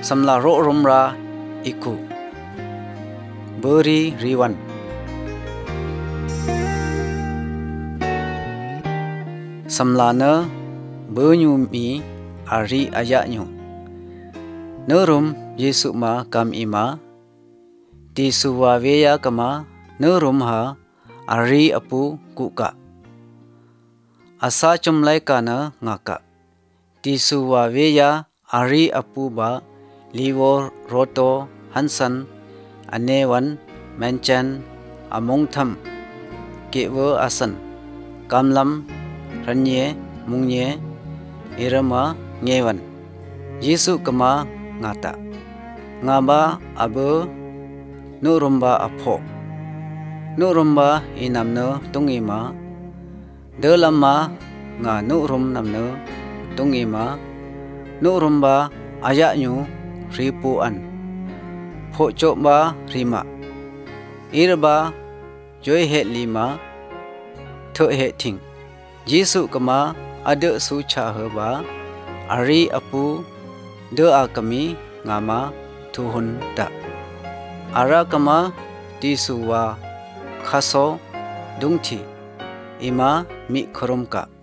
samla ro rumra iku beri riwan samlana benyumi ari ayaknyu nerum Yesu ma kam ima ti suwaweya kama nerum ha ari apu kuka asa chumlai kana ngaka ti suwaweya ari apu ba liwo roto hansan anewan menchan amongtham kewa asan kamlam ranye mungne irama ngewan Yesu kama ngata ngaba abe nurumba apho nurumba inamno tungima delama nga nurum namno tungima nurumba ayaknyu ripuan pho chokba rima irba joy het lima tho het ting Yesu kama ada su cha ba ari apu de akami ngama tuhun da ara kama tisuwa khaso dungthi ima mi khoromka